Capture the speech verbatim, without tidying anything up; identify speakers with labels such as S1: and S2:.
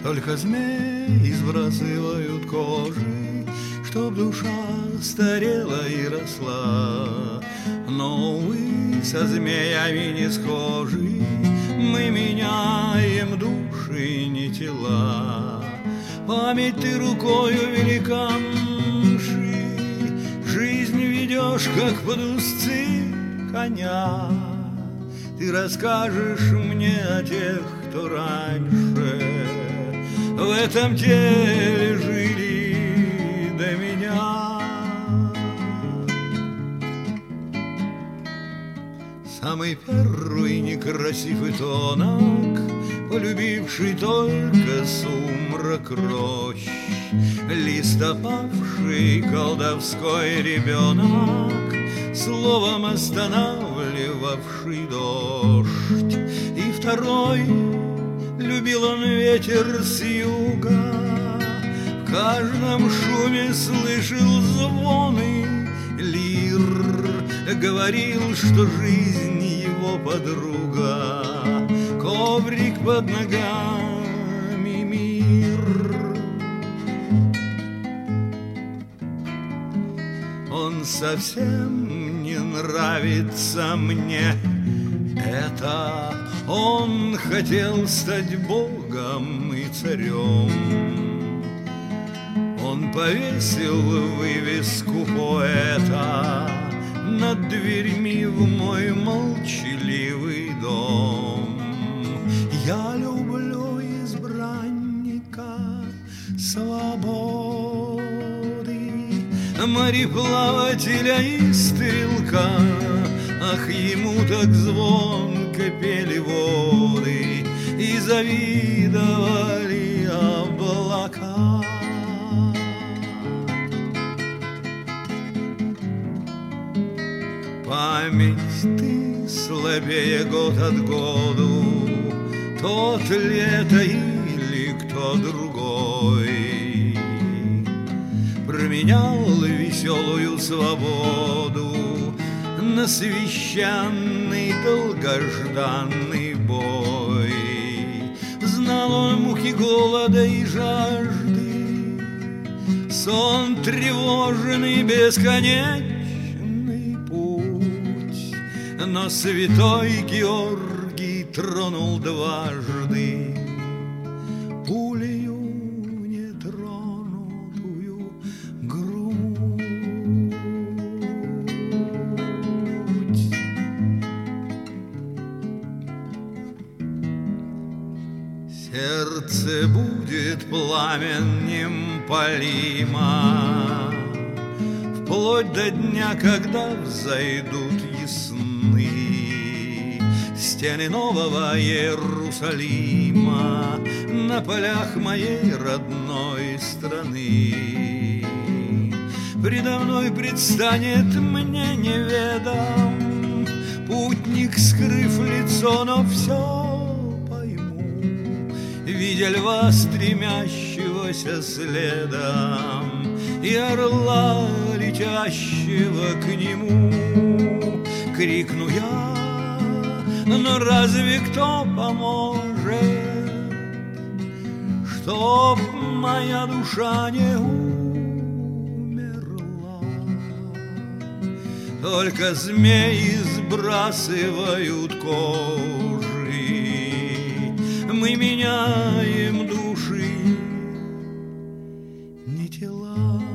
S1: Только змеи сбрасывают кожи, чтоб душа старела и росла. Но, увы, со змеями не схожи, мы меняем души, не тела. Память ты рукою великанши, жизнь ведешь, как под узцы коня. Ты расскажешь мне о тех, кто раньше в этом теле жили до меня. Самый первый некрасивый тонок, полюбивший только сумрак рощ, листопавший колдовской ребенок, словом останавливавший дождь. И второй любил он ветер с юга, в каждом шуме слышал звоны лир, говорил, что жизнь его подруга, коврик под ногами мир. Он совсем не нравится мне, это он хотел стать богом и царем. Он повесил вывеску поэта над дверьми в мой молчаливый дом. Я люблю избранника свободы, мореплавателя и стрелка. Ах, ему так звонко пели воды и завидовали облака. Память ты слабее год от году, тот ли это или кто другой променял веселую свободу на священный долгожданный бой. Знал он муки голода и жажды, сон тревожный бесконечный путь, но святой Георгий тронул дважды пулею нетронутую грудь. Сердце будет пламенем полима вплоть до дня, когда взойдут ясны стены нового Иерусалима на полях моей родной страны. Предо мной предстанет мне неведом путник, скрыв лицо, но все видя льва, стремящегося следом, и орла, летящего к нему. Крикну я, но разве кто поможет, чтоб моя душа не умерла? Только змеи сбрасывают кожи, мы меняем души, не тела.